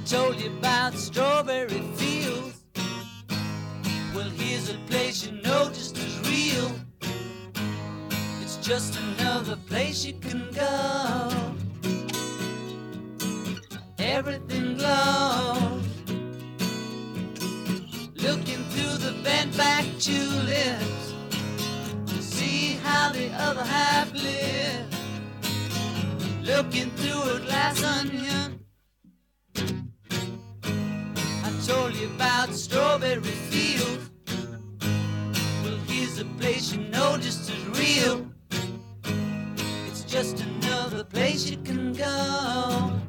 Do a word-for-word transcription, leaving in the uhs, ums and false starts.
told you about strawberry fields. Well, here's a place you know just as real. It's just another place you can go. Everything glows. Looking through the bent back tulips to see how the other half lives. Looking through a glass onion, I told you about strawberry fields. Well, here's a place you know just as real. It's just another place you can go.